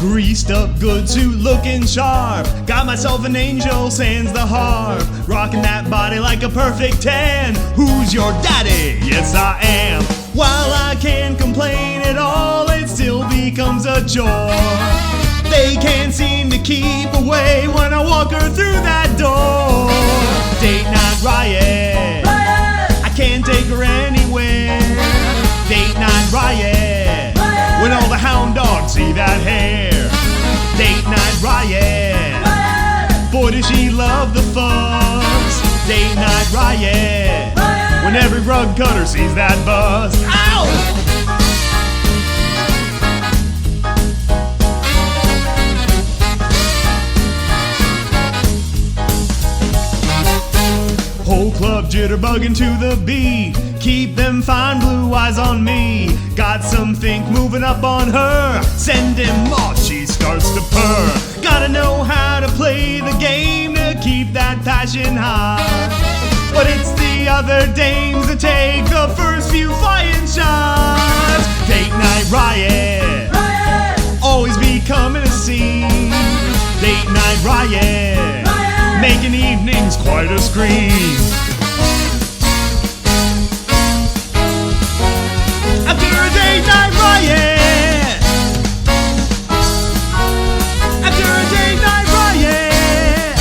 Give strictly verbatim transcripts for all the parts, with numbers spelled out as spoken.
Greased up, good suit, looking sharp. Got myself an angel, sans the harp. Rocking that body like a perfect ten. Who's your daddy? Yes, I am. While I can't complain at all, it still becomes a chore. They can't seem to keep away when I walk her through that door. Date night riot. I can't take her anywhere. Date night riot. When all the hound dogs see that hair. Date night riot. Boy, does she love the fuss. Date night riot. When every rug cutter sees that buzz. Ow! Whole club jitterbugging to the beat. Keep them fine blue eyes on me. Got some think moving up on her. Send him off, she starts to purr. Gotta know how to play the game to keep that passion high. But it's the other dames that take the first few flying shots. Date night riot, riot. Always becoming a scene. Date night riot, riot. Making evenings quite a scream. After a date night riot, after a date night riot,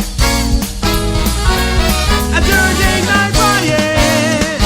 after a date night riot.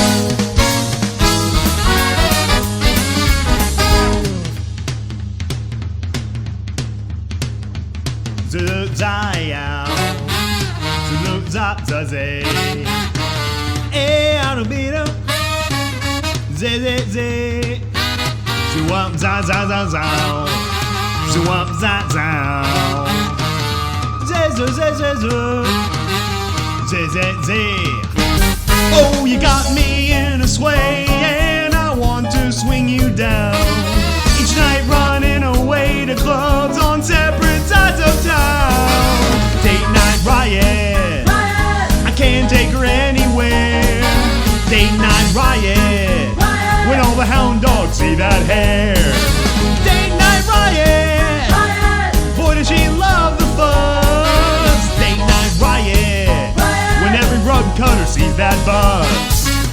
Zoop zaya, zoop zap zaze, eh, I don't beat up. Zay zay zay, zoop za za za za, zoop za za, zay zay zay zay zay, zay zay zay. Oh, you got me in a sway, and I want to swing you down. Each night running away to clubs on separate sides of town. Date night riot, riot. I can't take her anywhere. Date night riot, riot. When all the hound dogs see that hair. Date night riot, riot. Boy, does she love the fuzz. Date night riot, riot. When every rug cutter sees that buzz.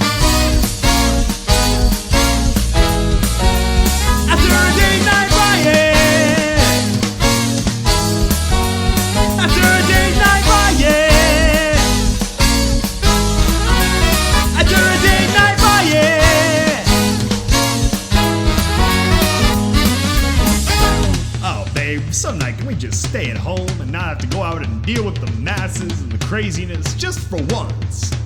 After a date night riot, after a date night riot, after a date night riot. Oh, babe, some night can we just stay at home and not have to go out and deal with the masses and the craziness just for once?